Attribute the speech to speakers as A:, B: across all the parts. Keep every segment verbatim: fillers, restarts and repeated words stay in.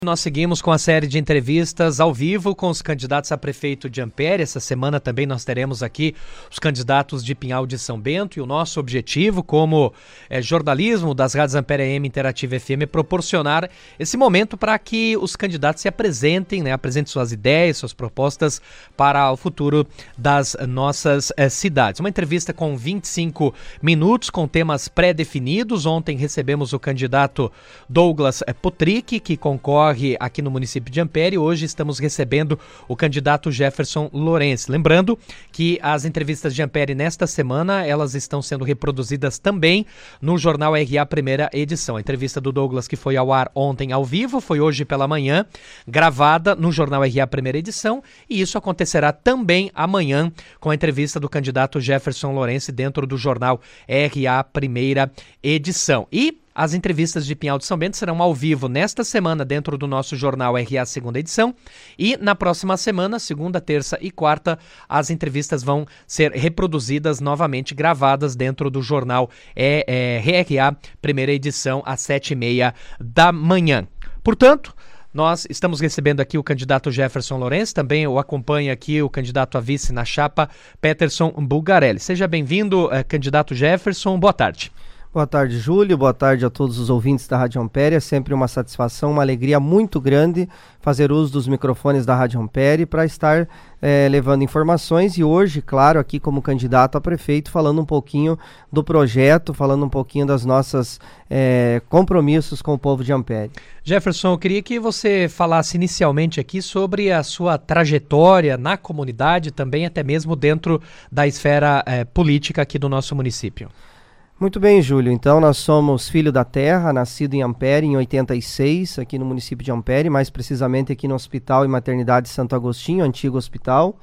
A: Nós seguimos com a série de entrevistas ao vivo com os candidatos a prefeito de Ampere. Essa semana também nós teremos aqui os candidatos de Pinhal de São Bento, e o nosso objetivo como é, jornalismo das rádios Ampere A M Interativa F M é proporcionar esse momento para que os candidatos se apresentem, né, apresentem suas ideias, suas propostas para o futuro das nossas é, cidades. Uma entrevista com vinte e cinco minutos, com temas pré-definidos. Ontem recebemos o candidato Douglas Potrick, que concorre aqui no município de Ampere. Hoje estamos recebendo o candidato Jefferson Lourenço. Lembrando que as entrevistas de Ampere nesta semana, elas estão sendo reproduzidas também no Jornal R A primeira edição. A entrevista do Douglas, que foi ao ar ontem ao vivo, foi hoje pela manhã, gravada no Jornal R A primeira edição, e isso acontecerá também amanhã com a entrevista do candidato Jefferson Lourenço dentro do Jornal R A primeira edição. E as entrevistas de Pinhal de São Bento serão ao vivo nesta semana dentro do nosso Jornal R A segunda edição, e na próxima semana, segunda, terça e quarta, as entrevistas vão ser reproduzidas novamente, gravadas dentro do Jornal é, é, R A primeira edição às sete e meia da manhã. Portanto, nós estamos recebendo aqui o candidato Jefferson Lourenço, também o acompanha aqui o candidato a vice na chapa, Peterson Bulgarelli. Seja bem-vindo, eh, candidato Jefferson, boa tarde.
B: Boa tarde, Júlio. Boa tarde a todos os ouvintes da Rádio Ampere. É sempre uma satisfação, uma alegria muito grande fazer uso dos microfones da Rádio Ampere para estar é, levando informações, e hoje, claro, aqui como candidato a prefeito, falando um pouquinho do projeto, falando um pouquinho das nossas é, compromissos com o povo de Ampere.
A: Jefferson, eu queria que você falasse inicialmente aqui sobre a sua trajetória na comunidade, também até mesmo dentro da esfera é, política aqui do nosso município.
B: Muito bem, Júlio. Então, nós somos filho da terra, nascido em Ampere em oitenta e seis, aqui no município de Ampere, mais precisamente aqui no Hospital e Maternidade Santo Agostinho, antigo hospital.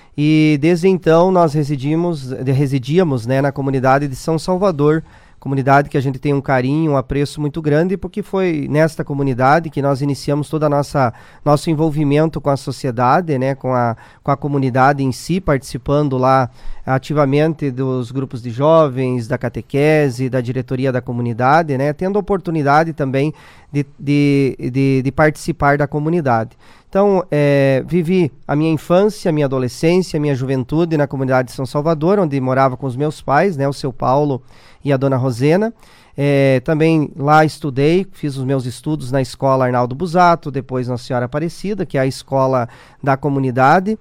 B: E desde então nós residimos, residíamos né, na comunidade de São Salvador, comunidade que a gente tem um carinho, um apreço muito grande, porque foi nesta comunidade que nós iniciamos todo a nossa nosso envolvimento com a sociedade, né, com a, com a comunidade em si, participando lá ativamente dos grupos de jovens, da catequese, da diretoria da comunidade, né, tendo a oportunidade também de, de, de, de participar da comunidade. Então, é, vivi a minha infância, a minha adolescência, a minha juventude na comunidade de São Salvador, onde morava com os meus pais, né, o seu Paulo e a dona Rosena. É, também lá estudei, fiz os meus estudos na escola Arnaldo Busato, depois Nossa Senhora Aparecida, que é a escola da comunidade.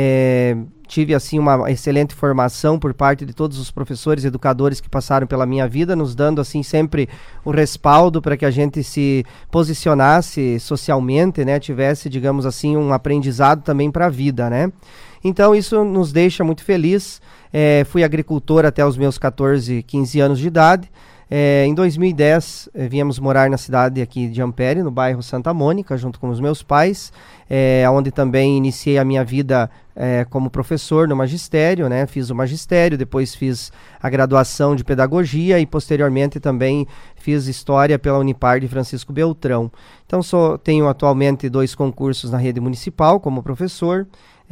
B: É, tive assim uma excelente formação por parte de todos os professores e educadores que passaram pela minha vida, nos dando assim sempre o respaldo para que a gente se posicionasse socialmente, né, tivesse, digamos assim, um aprendizado também para a vida, né? Então isso nos deixa muito feliz. É, fui agricultor até os meus catorze, quinze anos de idade. É, em dois mil e dez, eh, viemos morar na cidade aqui de Ampere, no bairro Santa Mônica, junto com os meus pais, é, onde também iniciei a minha vida é, como professor no magistério, né? Fiz o magistério, depois fiz a graduação de pedagogia e posteriormente também fiz história pela Unipar de Francisco Beltrão. Então sou, tenho atualmente dois concursos na rede municipal como professor.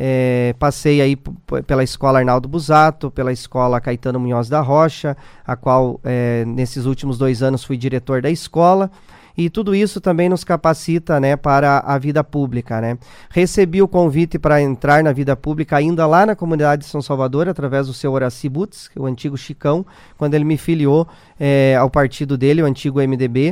B: É, passei aí p- pela escola Arnaldo Busato, pela escola Caetano Munhoz da Rocha, a qual é, nesses últimos dois anos fui diretor da escola, e tudo isso também nos capacita, né, para a vida pública, né? Recebi o convite para entrar na vida pública ainda lá na comunidade de São Salvador, através do seu Horaci Butz, o antigo Chicão, quando ele me filiou é, ao partido dele, o antigo M D B,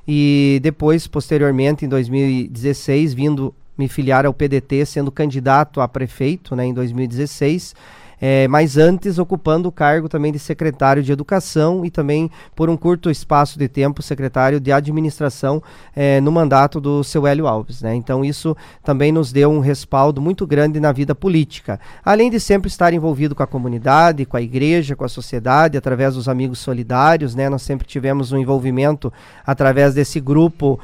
B: e depois, posteriormente, em dois mil e dezesseis, vindo me filiar ao P D T, sendo candidato a prefeito, né, em dois mil e dezesseis, é, mas antes ocupando o cargo também de secretário de Educação e também, por um curto espaço de tempo, secretário de Administração é, no mandato do seu Hélio Alves, né? Então isso também nos deu um respaldo muito grande na vida política, além de sempre estar envolvido com a comunidade, com a igreja, com a sociedade, através dos amigos solidários, né? Nós sempre tivemos um envolvimento através desse grupo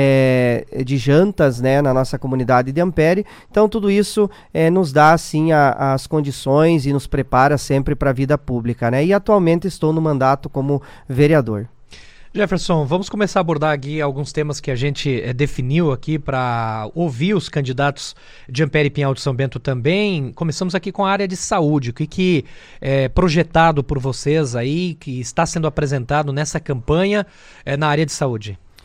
B: é, de jantas, né, na nossa comunidade de Ampere. Então tudo isso é, nos dá assim a, as condições e nos prepara sempre para a vida pública, né? E atualmente estou no mandato como vereador.
A: Jefferson, vamos começar a abordar aqui alguns temas que a gente é, definiu aqui para ouvir os candidatos de Ampere e Pinhal de São Bento também. Começamos aqui com a área de saúde, o que, que é projetado por vocês aí, que está sendo apresentado nessa campanha é, na área de saúde?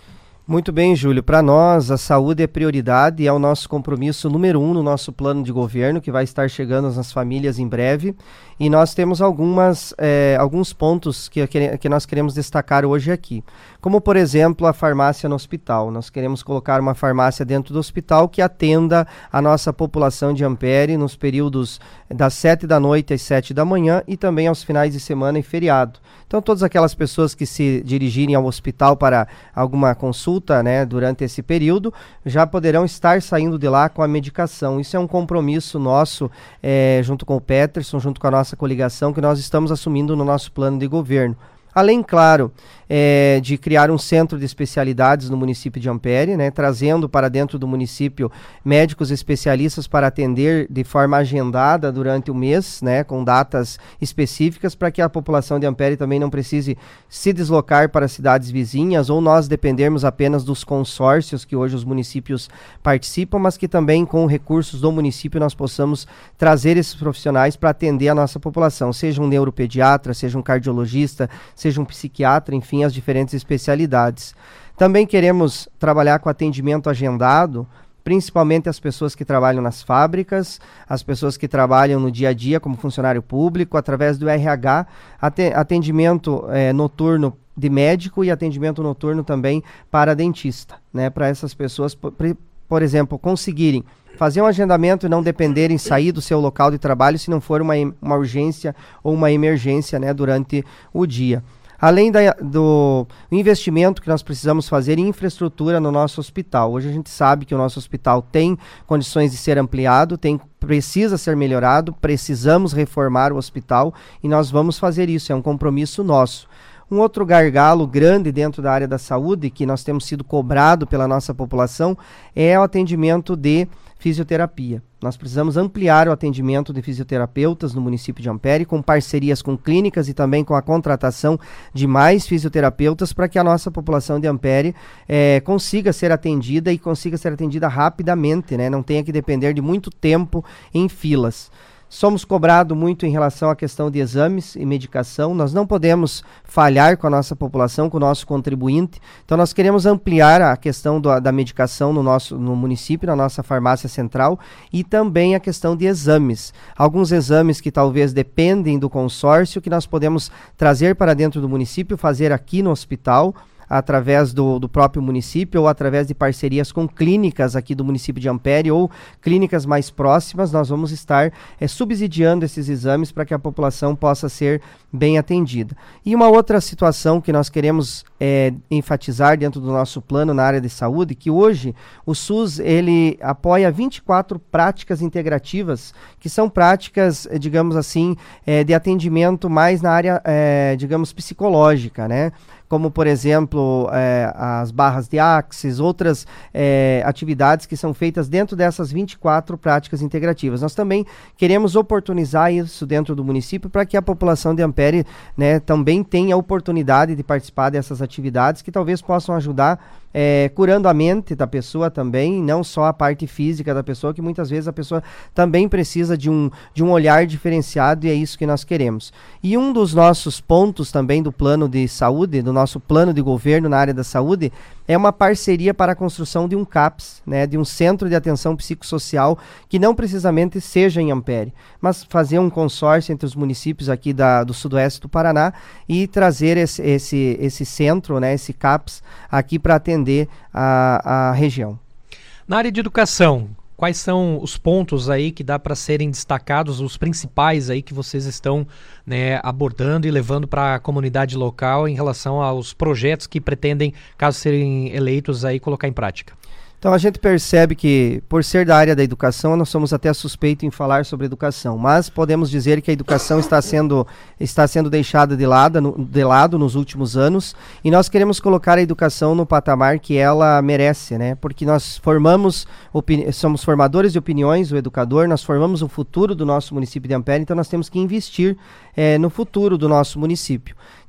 B: Muito bem, Júlio. Para nós, a saúde é prioridade e é o nosso compromisso número um no nosso plano de governo, que vai estar chegando nas famílias em breve. E nós temos algumas, eh, alguns pontos que, que nós queremos destacar hoje aqui. Como, por exemplo, a farmácia no hospital. Nós queremos colocar uma farmácia dentro do hospital que atenda a nossa população de Ampere nos períodos das sete da noite às sete da manhã e também aos finais de semana e feriado. Então, todas aquelas pessoas que se dirigirem ao hospital para alguma consulta, né, durante esse período, já poderão estar saindo de lá com a medicação. Isso é um compromisso nosso, é, junto com o Peterson, junto com a nossa coligação, que nós estamos assumindo no nosso plano de governo. Além, claro, é, de criar um centro de especialidades no município de Ampere, né, trazendo para dentro do município médicos especialistas para atender de forma agendada durante o mês, né, com datas específicas, para que a população de Ampere também não precise se deslocar para cidades vizinhas ou nós dependermos apenas dos consórcios que hoje os municípios participam, mas que também com recursos do município nós possamos trazer esses profissionais para atender a nossa população, seja um neuropediatra, seja um cardiologista, seja um psiquiatra, enfim, as diferentes especialidades. Também queremos trabalhar com atendimento agendado, principalmente as pessoas que trabalham nas fábricas, as pessoas que trabalham no dia a dia como funcionário público, através do R H, atendimento eh, noturno de médico e atendimento noturno também para dentista, né, para essas pessoas, por, por exemplo, conseguirem fazer um agendamento e não dependerem sair do seu local de trabalho se não for uma, uma urgência ou uma emergência, né, durante o dia. Além da, do investimento que nós precisamos fazer em infraestrutura no nosso hospital. Hoje a gente sabe que o nosso hospital tem condições de ser ampliado, tem, precisa ser melhorado, precisamos reformar o hospital e nós vamos fazer isso, é um compromisso nosso. Um outro gargalo grande dentro da área da saúde, que nós temos sido cobrado pela nossa população, é o atendimento de fisioterapia. Nós precisamos ampliar o atendimento de fisioterapeutas no município de Ampere, com parcerias com clínicas e também com a contratação de mais fisioterapeutas para que a nossa população de Ampere eh, consiga ser atendida e consiga ser atendida rapidamente, né? Não tenha que depender de muito tempo em filas. Somos cobrados muito em relação à questão de exames e medicação. Nós não podemos falhar com a nossa população, com o nosso contribuinte. Então, nós queremos ampliar a questão do, da medicação no nosso no município, na nossa farmácia central, e também a questão de exames. Alguns exames que talvez dependem do consórcio, que nós podemos trazer para dentro do município, fazer aqui no hospital, através do, do próprio município ou através de parcerias com clínicas aqui do município de Ampere ou clínicas mais próximas, nós vamos estar é, subsidiando esses exames para que a população possa ser bem atendida. E uma outra situação que nós queremos é, enfatizar dentro do nosso plano na área de saúde, que hoje o SUS ele apoia vinte e quatro práticas integrativas, que são práticas, digamos assim, é, de atendimento mais na área, é, digamos, psicológica, né? Como, por exemplo, eh, as barras de Axis, outras eh, atividades que são feitas dentro dessas vinte e quatro práticas integrativas. Nós também queremos oportunizar isso dentro do município para que a população de Ampere, né, também tenha a oportunidade de participar dessas atividades que talvez possam ajudar É, curando a mente da pessoa também, não só a parte física da pessoa, que muitas vezes a pessoa também precisa de um, de um olhar diferenciado e é isso que nós queremos. E um dos nossos pontos também do plano de saúde, do nosso plano de governo na área da saúde, é uma parceria para a construção de um CAPS, né, de um centro de atenção psicossocial, que não precisamente seja em Ampere, mas fazer um consórcio entre os municípios aqui da, do sudoeste do Paraná e trazer esse, esse, esse centro, né, esse CAPS, aqui para atender A, a região.
A: Na área de educação, quais são os pontos aí que dá para serem destacados, os principais aí que vocês estão, né, abordando e levando para a comunidade local em relação aos projetos que pretendem, caso serem eleitos, aí colocar em prática?
B: Então a gente percebe que, por ser da área da educação, nós somos até suspeitos em falar sobre educação, mas podemos dizer que a educação está sendo, está sendo deixada de lado, no, de lado nos últimos anos, e nós queremos colocar a educação no patamar que ela merece, né? Porque nós formamos, somos formadores de opiniões, o educador, nós formamos o futuro do nosso município de Ampere, então nós temos que investir é, no futuro do nosso município.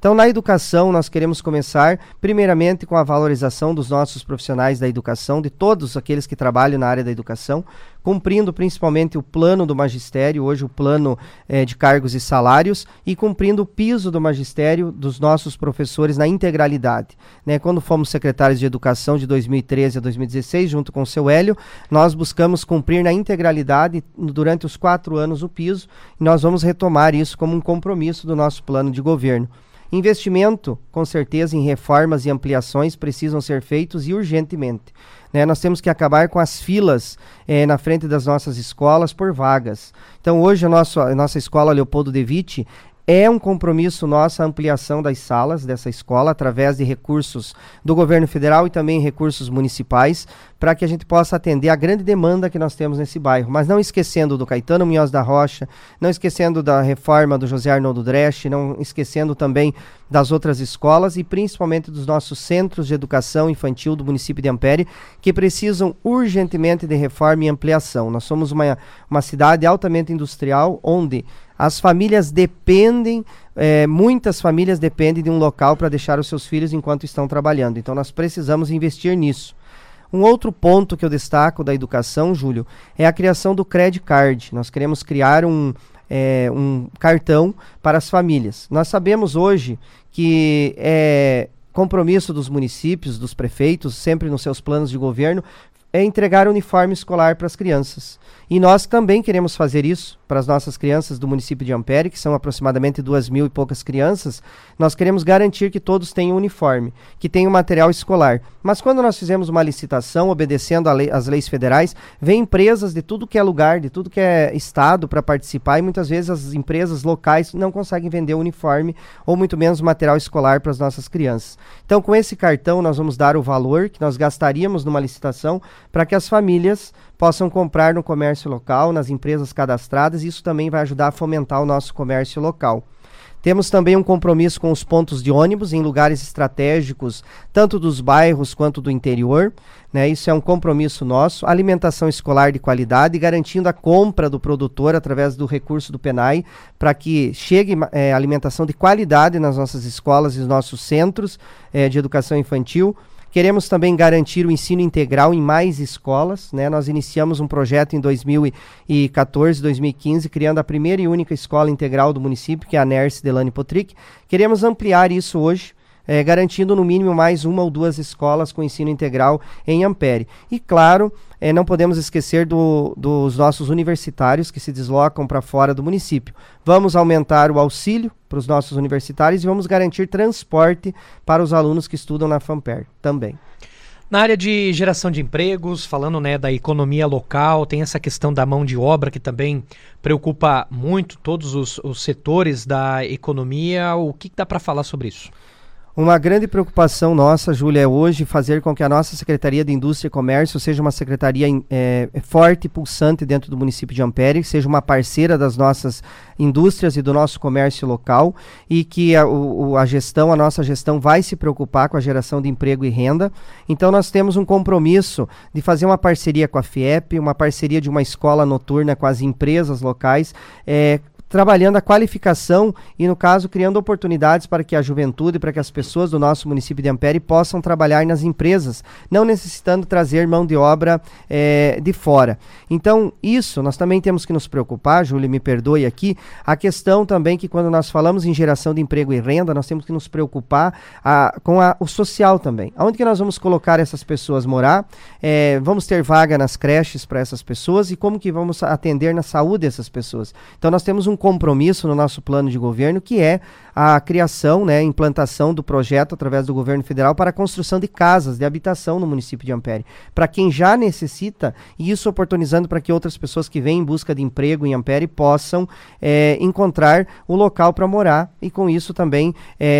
B: Então, na educação, nós queremos começar, primeiramente, com a valorização dos nossos profissionais da educação, de todos aqueles que trabalham na área da educação, cumprindo principalmente o plano do magistério, hoje o plano eh, de cargos e salários, e cumprindo o piso do magistério dos nossos professores na integralidade. Né? Quando fomos secretários de educação de dois mil e treze a dois mil e dezesseis, junto com o seu Hélio, nós buscamos cumprir na integralidade, durante os quatro anos, o piso, e nós vamos retomar isso como um compromisso do nosso plano de governo. Investimento, com certeza, em reformas e ampliações precisam ser feitos e urgentemente. Né? Nós temos que acabar com as filas eh, na frente das nossas escolas por vagas. Então, hoje, a nossa, a nossa escola Leopoldo de Witt é um compromisso nosso a ampliação das salas dessa escola, através de recursos do governo federal e também recursos municipais, para que a gente possa atender a grande demanda que nós temos nesse bairro. Mas não esquecendo do Caetano Munhoz da Rocha, não esquecendo da reforma do José Arnoldo Dresch, não esquecendo também das outras escolas e principalmente dos nossos centros de educação infantil do município de Ampere, que precisam urgentemente de reforma e ampliação. Nós somos uma, uma cidade altamente industrial, onde as famílias dependem, eh, muitas famílias dependem de um local para deixar os seus filhos enquanto estão trabalhando. Então nós precisamos investir nisso. Um outro ponto que eu destaco da educação, Júlio, é a criação do Credit Card. Nós queremos criar um, é, um cartão para as famílias. Nós sabemos hoje que é compromisso dos municípios, dos prefeitos, sempre nos seus planos de governo, é entregar uniforme escolar para as crianças. E nós também queremos fazer isso para as nossas crianças do município de Ampere, que são aproximadamente duas mil e poucas crianças. Nós queremos garantir que todos tenham uniforme, que tenham material escolar. Mas quando nós fizemos uma licitação, obedecendo a lei, as leis federais, vem empresas de tudo que é lugar, de tudo que é estado para participar, e muitas vezes as empresas locais não conseguem vender uniforme ou muito menos material escolar para as nossas crianças. Então, com esse cartão, nós vamos dar o valor que nós gastaríamos numa licitação para que as famílias possam comprar no comércio local, nas empresas cadastradas, e isso também vai ajudar a fomentar o nosso comércio local. Temos também um compromisso com os pontos de ônibus em lugares estratégicos, tanto dos bairros quanto do interior, né? Isso é um compromisso nosso. Alimentação escolar de qualidade, garantindo a compra do produtor através do recurso do PENAI, para que chegue é, alimentação de qualidade nas nossas escolas e nos nossos centros é, de educação infantil. Queremos também garantir o ensino integral em mais escolas, né? Nós iniciamos um projeto em dois mil e quatorze, dois mil e quinze, criando a primeira e única escola integral do município, que é a Nerce Delane Potrick. Queremos ampliar isso hoje, é, garantindo no mínimo mais uma ou duas escolas com ensino integral em Ampere. E claro, é, não podemos esquecer do, dos nossos universitários que se deslocam para fora do município. Vamos aumentar o auxílio para os nossos universitários e vamos garantir transporte para os alunos que estudam na FAMPER também.
A: Na área de geração de empregos, falando, né, da economia local, tem essa questão da mão de obra que também preocupa muito todos os, os setores da economia. O que, que dá para falar sobre isso?
B: Uma grande preocupação nossa, Júlia, é hoje fazer com que a nossa Secretaria de Indústria e Comércio seja uma secretaria é, forte e pulsante dentro do município de Ampere, seja uma parceira das nossas indústrias e do nosso comércio local, e que a, o, a gestão, a nossa gestão vai se preocupar com a geração de emprego e renda. Então nós temos um compromisso de fazer uma parceria com a FIEP, uma parceria de uma escola noturna com as empresas locais, é, trabalhando a qualificação e, no caso, criando oportunidades para que a juventude, para que as pessoas do nosso município de Ampere possam trabalhar nas empresas, não necessitando trazer mão de obra é, de fora. Então, isso, nós também temos que nos preocupar, Júlia, me perdoe aqui, a questão também que quando nós falamos em geração de emprego e renda, nós temos que nos preocupar a, com a, o social também. Aonde que nós vamos colocar essas pessoas morar? É, vamos ter vaga nas creches para essas pessoas e como que vamos atender na saúde dessas pessoas? Então, nós temos um compromisso no nosso plano de governo, que é a criação, né, implantação do projeto através do governo federal para a construção de casas de habitação no município de Ampere, para quem já necessita, e isso oportunizando para que outras pessoas que vêm em busca de emprego em Ampere possam é, encontrar o local para morar e com isso também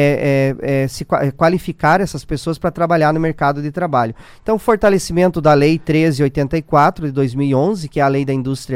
B: é, é, é, se qualificar essas pessoas para trabalhar no mercado de trabalho. Então, fortalecimento da Lei treze oitenta e quatro de dois mil e onze, que é a Lei da Indústria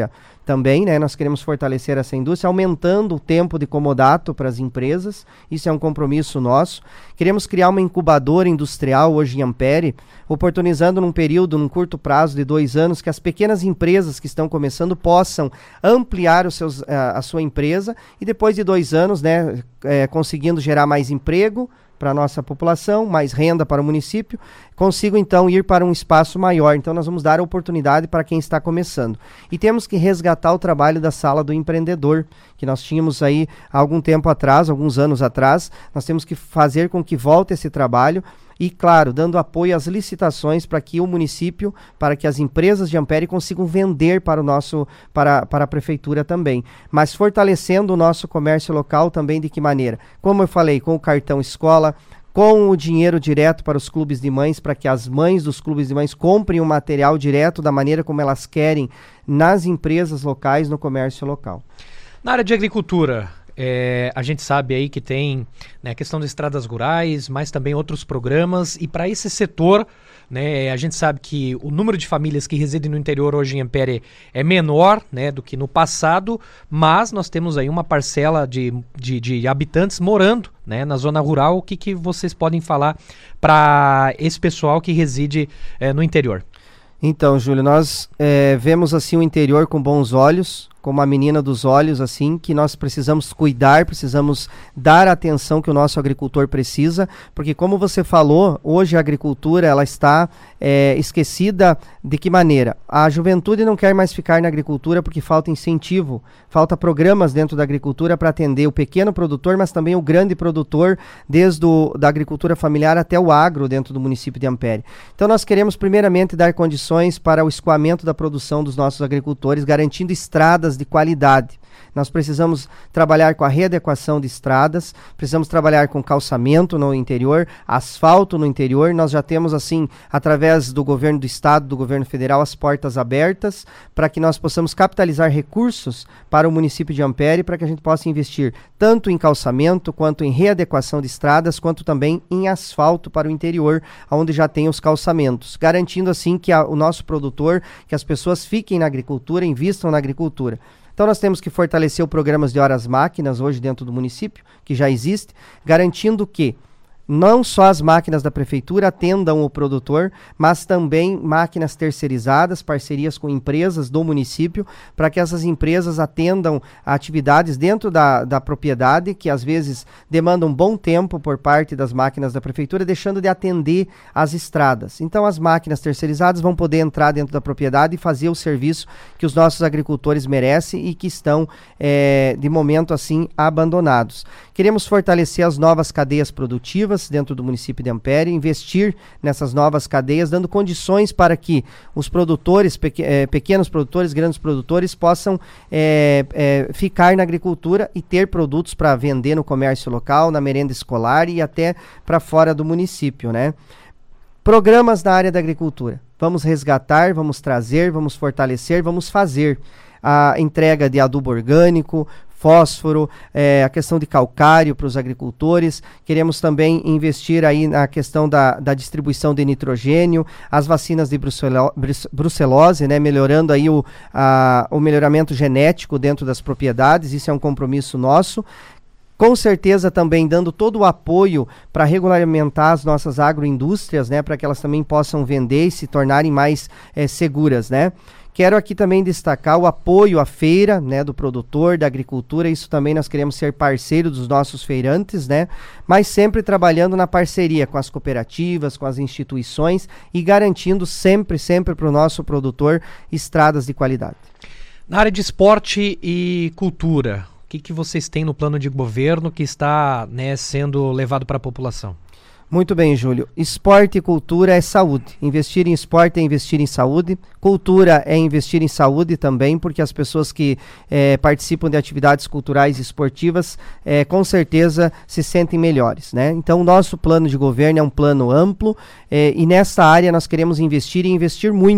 B: também, né? Nós queremos fortalecer essa indústria, aumentando o tempo de comodato para as empresas, isso é um compromisso nosso. Queremos criar uma incubadora industrial hoje em Ampere, oportunizando num período, num curto prazo de dois anos, que as pequenas empresas que estão começando possam ampliar os seus, a, a sua empresa e depois de dois anos, né, é, conseguindo gerar mais emprego para a nossa população, mais renda para o município, consigo então ir para um espaço maior. Então nós vamos dar a oportunidade para quem está começando. E temos que resgatar o trabalho da Sala do Empreendedor, que nós tínhamos aí há algum tempo atrás, alguns anos atrás. Nós temos que fazer com que volte esse trabalho e, claro, dando apoio às licitações para que o município, para que as empresas de Ampere consigam vender para o nosso, para, para a prefeitura também. Mas fortalecendo o nosso comércio local também de que maneira? Como eu falei, com o cartão escola, com o dinheiro direto para os clubes de mães, para que as mães dos clubes de mães comprem o material direto da maneira como elas querem nas empresas locais, no comércio local.
A: Na área de agricultura, É, a gente sabe aí que tem, né, a questão das estradas rurais, mas também outros programas, e para esse setor, né, a gente sabe que o número de famílias que residem no interior hoje em Ampere é menor, né, do que no passado, mas nós temos aí uma parcela de, de, de habitantes morando, né, na zona rural. O que, que vocês podem falar para esse pessoal que reside é, no interior?
B: Então, Júlio, nós é, vemos assim o interior com bons olhos, como a menina dos olhos, assim, que nós precisamos cuidar, precisamos dar a atenção que o nosso agricultor precisa, porque como você falou, hoje a agricultura, ela está é, esquecida de que maneira? A juventude não quer mais ficar na agricultura porque falta incentivo, falta programas dentro da agricultura para atender o pequeno produtor, mas também o grande produtor, desde o, da agricultura familiar até o agro dentro do município de Ampere. Então nós queremos primeiramente dar condições para o escoamento da produção dos nossos agricultores, garantindo estradas de qualidade. Nós precisamos trabalhar com a readequação de estradas, precisamos trabalhar com calçamento no interior, asfalto no interior. Nós já temos, assim, através do governo do estado, do governo federal, as portas abertas para que nós possamos capitalizar recursos para o município de Ampere, para que a gente possa investir tanto em calçamento, quanto em readequação de estradas, quanto também em asfalto para o interior, onde já tem os calçamentos, garantindo assim que a, o nosso produtor, que as pessoas fiquem na agricultura, invistam na agricultura. Então nós temos que fortalecer o programa de horas máquinas hoje dentro do município, que já existe, garantindo que não só as máquinas da prefeitura atendam o produtor, mas também máquinas terceirizadas, parcerias com empresas do município, para que essas empresas atendam atividades dentro da, da propriedade, que às vezes demandam um bom tempo por parte das máquinas da prefeitura, deixando de atender as estradas. Então as máquinas terceirizadas vão poder entrar dentro da propriedade e fazer o serviço que os nossos agricultores merecem e que estão, é, de momento assim, abandonados. Queremos fortalecer as novas cadeias produtivas dentro do município de Ampere, investir nessas novas cadeias, dando condições para que os produtores, pequ eh, pequenos produtores, grandes produtores, possam eh, eh, ficar na agricultura e ter produtos para vender no comércio local, na merenda escolar e até para fora do município, né? Programas na área da agricultura. Vamos resgatar, vamos trazer, vamos fortalecer, vamos fazer a entrega de adubo orgânico, fósforo, é, a questão de calcário para os agricultores. Queremos também investir aí na questão da, da distribuição de nitrogênio, as vacinas de brucelo, brucelose, né, melhorando aí o, a, o melhoramento genético dentro das propriedades. Isso é um compromisso nosso. Com certeza também dando todo o apoio para regulamentar as nossas agroindústrias, né, para que elas também possam vender e se tornarem mais é, seguras, né? Quero aqui também destacar o apoio à feira, né, do produtor, da agricultura. Isso também nós queremos ser parceiro dos nossos feirantes, né, mas sempre trabalhando na parceria com as cooperativas, com as instituições e garantindo sempre, sempre para o nosso produtor estradas de qualidade.
A: Na área de esporte e cultura, o que, que vocês têm no plano de governo que está, né, sendo levado para a população?
B: Muito bem, Júlio. Esporte e cultura é saúde. Investir em esporte é investir em saúde. Cultura é investir em saúde também, porque as pessoas que eh, participam de atividades culturais e esportivas, eh, com certeza se sentem melhores, né? Então, o nosso plano de governo é um plano amplo eh, e nessa área nós queremos investir e investir muito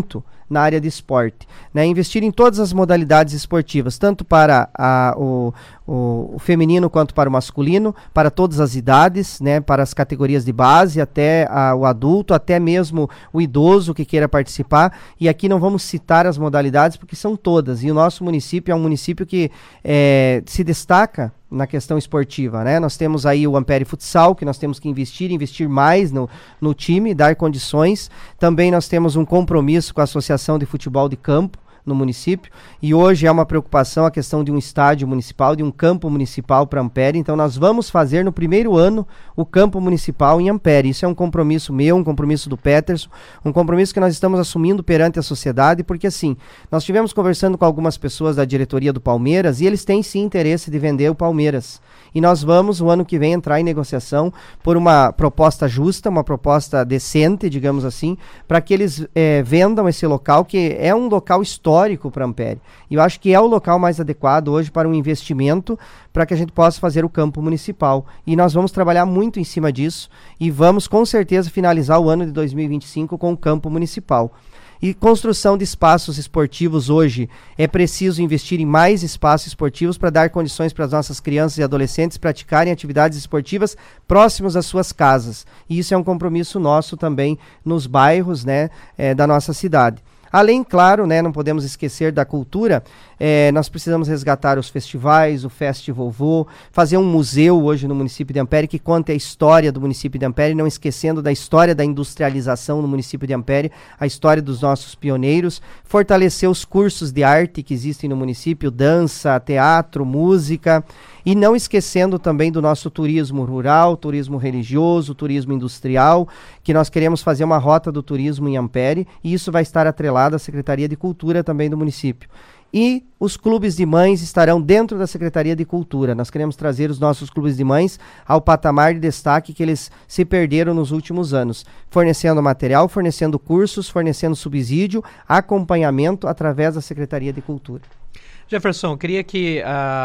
B: na área de esporte, né? Investir em todas as modalidades esportivas, tanto para a, o, o, o feminino quanto para o masculino, para todas as idades, né? Para as categorias de base, até a, o adulto, até mesmo o idoso que queira participar. E aqui não vamos citar as modalidades porque são todas, e o nosso município é um município que é, se destaca na questão esportiva, né? Nós temos aí o Ampere Futsal, que nós temos que investir, investir mais no, no time, dar condições. Também nós temos um compromisso com a Associação de Futebol de Campo no município, e hoje é uma preocupação a questão de um estádio municipal, de um campo municipal para Ampere. Então nós vamos fazer no primeiro ano o campo municipal em Ampere. Isso é um compromisso meu, um compromisso do Peterson, um compromisso que nós estamos assumindo perante a sociedade, porque assim, nós estivemos conversando com algumas pessoas da diretoria do Palmeiras e eles têm sim interesse de vender o Palmeiras. E nós vamos, o ano que vem, entrar em negociação por uma proposta justa, uma proposta decente, digamos assim, para que eles é, vendam esse local, que é um local histórico para Ampere. E eu acho que é o local mais adequado hoje para um investimento, para que a gente possa fazer o campo municipal. E nós vamos trabalhar muito em cima disso e vamos, com certeza, finalizar o ano de dois mil e vinte e cinco com o campo municipal. E construção de espaços esportivos hoje, é preciso investir em mais espaços esportivos para dar condições para as nossas crianças e adolescentes praticarem atividades esportivas próximos às suas casas. E isso é um compromisso nosso também nos bairros, né, é, da nossa cidade. Além, claro, né, não podemos esquecer da cultura, é, nós precisamos resgatar os festivais, o Fest Vovô, fazer um museu hoje no município de Ampere que conte a história do município de Ampere, não esquecendo da história da industrialização no município de Ampere, a história dos nossos pioneiros, fortalecer os cursos de arte que existem no município, dança, teatro, música, e não esquecendo também do nosso turismo rural, turismo religioso, turismo industrial, que nós queremos fazer uma rota do turismo em Ampere, e isso vai estar atrelado à Secretaria de Cultura também do município. E os clubes de mães estarão dentro da Secretaria de Cultura. Nós queremos trazer os nossos clubes de mães ao patamar de destaque que eles se perderam nos últimos anos, fornecendo material, fornecendo cursos, fornecendo subsídio, acompanhamento através da Secretaria de Cultura.
A: Jefferson, eu queria que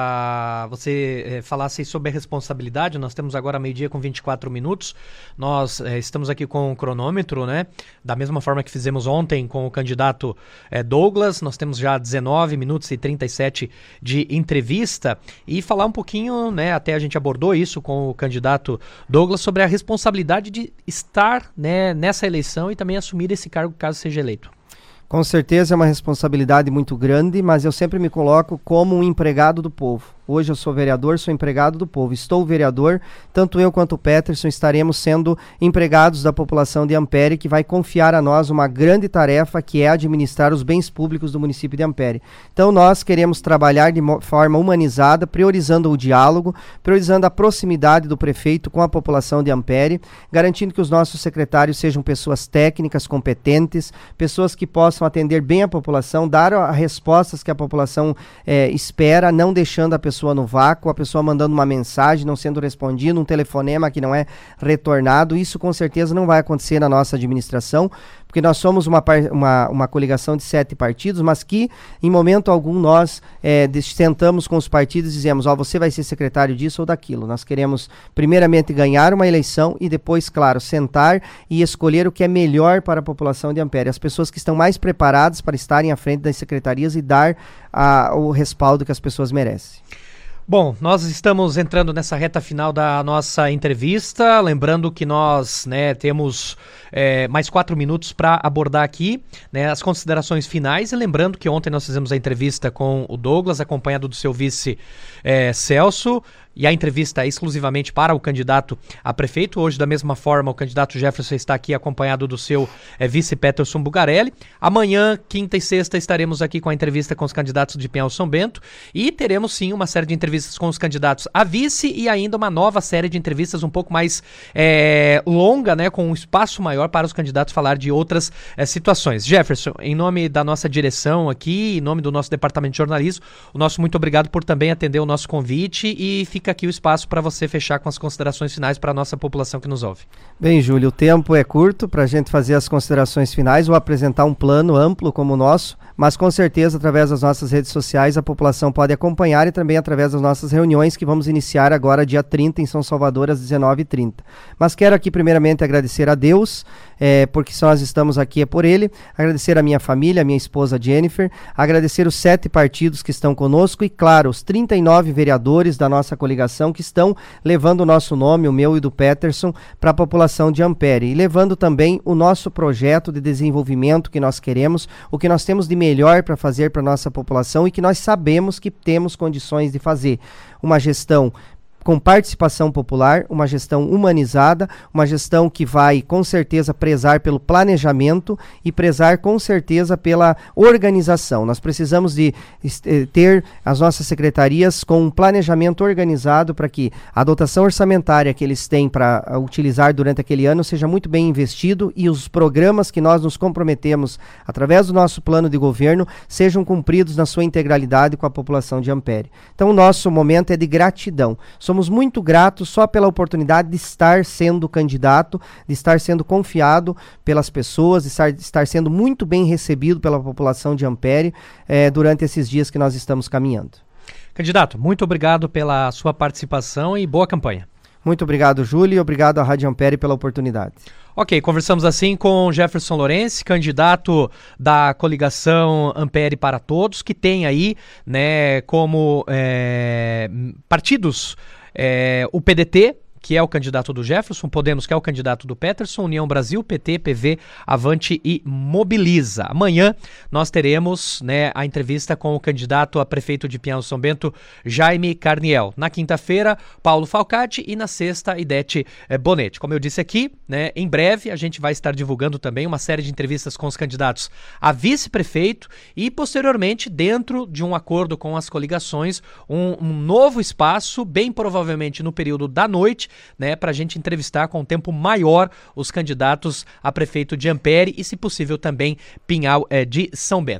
A: uh, você eh, falasse sobre a responsabilidade. Nós temos agora meio-dia com vinte e quatro minutos. Nós eh, estamos aqui com o cronômetro, né? Da mesma forma que fizemos ontem com o candidato eh, Douglas. Nós temos já dezenove minutos e trinta e sete de entrevista. E falar um pouquinho, né? Até a gente abordou isso com o candidato Douglas, sobre a responsabilidade de estar, né, nessa eleição e também assumir esse cargo caso seja eleito.
B: Com certeza é uma responsabilidade muito grande, mas eu sempre me coloco como um empregado do povo. Hoje eu sou vereador, sou empregado do povo. Estou vereador, tanto eu quanto o Peterson estaremos sendo empregados da população de Ampere, que vai confiar a nós uma grande tarefa, que é administrar os bens públicos do município de Ampere. Então nós queremos trabalhar de forma humanizada, priorizando o diálogo, priorizando a proximidade do prefeito com a população de Ampere, garantindo que os nossos secretários sejam pessoas técnicas, competentes, pessoas que possam atender bem a população, dar as respostas que a população eh, espera, não deixando a pessoa no vácuo, a pessoa mandando uma mensagem, não sendo respondido, um telefonema que não é retornado. Isso com certeza não vai acontecer na nossa administração, porque nós somos uma, uma, uma coligação de sete partidos, mas que em momento algum nós é, sentamos com os partidos e dizemos, ó, você vai ser secretário disso ou daquilo. Nós queremos primeiramente ganhar uma eleição e depois, claro, sentar e escolher o que é melhor para a população de Ampere, as pessoas que estão mais preparadas para estarem à frente das secretarias e dar a, o respaldo que as pessoas merecem.
A: Bom, nós estamos entrando nessa reta final da nossa entrevista, lembrando que nós, né, temos é, mais quatro minutos para abordar aqui, né, as considerações finais, e lembrando que ontem nós fizemos a entrevista com o Douglas, acompanhado do seu vice é, Celso, e a entrevista é exclusivamente para o candidato a prefeito. Hoje, da mesma forma, o candidato Jefferson está aqui acompanhado do seu é, vice Peterson Bugarelli. Amanhã, quinta e sexta, estaremos aqui com a entrevista com os candidatos de Pinhal São Bento, e teremos sim uma série de entrevistas com os candidatos a vice e ainda uma nova série de entrevistas um pouco mais é, longa, né, com um espaço maior para os candidatos falar de outras é, situações. Jefferson, em nome da nossa direção aqui, em nome do nosso departamento de jornalismo, o nosso muito obrigado por também atender o nosso convite, e fique fica aqui o espaço para você fechar com as considerações finais para a nossa população que nos ouve.
B: Bem, Júlio, o tempo é curto para a gente fazer as considerações finais ou apresentar um plano amplo como o nosso, mas com certeza através das nossas redes sociais a população pode acompanhar e também através das nossas reuniões que vamos iniciar agora dia trinta em São Salvador às dezenove e trinta. Mas quero aqui primeiramente agradecer a Deus, é, porque se nós estamos aqui é por Ele, agradecer a minha família, a minha esposa Jennifer, agradecer os sete partidos que estão conosco e, claro, os trinta e nove vereadores da nossa coligação que estão levando o nosso nome, o meu e do Peterson, para a população de Ampere e levando também o nosso projeto de desenvolvimento que nós queremos, o que nós temos de melhor para fazer para a nossa população e que nós sabemos que temos condições de fazer. Uma gestão com participação popular, uma gestão humanizada, uma gestão que vai com certeza prezar pelo planejamento e prezar com certeza pela organização. Nós precisamos de ter as nossas secretarias com um planejamento organizado para que a dotação orçamentária que eles têm para utilizar durante aquele ano seja muito bem investido e os programas que nós nos comprometemos através do nosso plano de governo sejam cumpridos na sua integralidade com a população de Ampere. Então o nosso momento é de gratidão. Somos muito gratos só pela oportunidade de estar sendo candidato, de estar sendo confiado pelas pessoas, de estar, de estar sendo muito bem recebido pela população de Ampere eh, durante esses dias que nós estamos caminhando.
A: Candidato, muito obrigado pela sua participação e boa campanha.
B: Muito obrigado, Júlio, e obrigado à Rádio Ampere pela oportunidade.
A: Ok, conversamos assim com Jefferson Lourenço, candidato da coligação Ampere para Todos, que tem aí, né, como é, partidos é, o P D T, que é o candidato do Jefferson, Podemos, que é o candidato do Peterson, União Brasil, P T, P V, Avante e Mobiliza. Amanhã nós teremos, né, a entrevista com o candidato a prefeito de Pinhal São Bento, Jaime Carniel. Na quinta-feira, Paulo Falcati e na sexta, Idete eh, Bonetti. Como eu disse aqui, né, em breve a gente vai estar divulgando também uma série de entrevistas com os candidatos a vice-prefeito e, posteriormente, dentro de um acordo com as coligações, um, um novo espaço, bem provavelmente no período da noite, né, para a gente entrevistar com um tempo maior os candidatos a prefeito de Ampere e, se possível, também Pinhal é, de São Bento.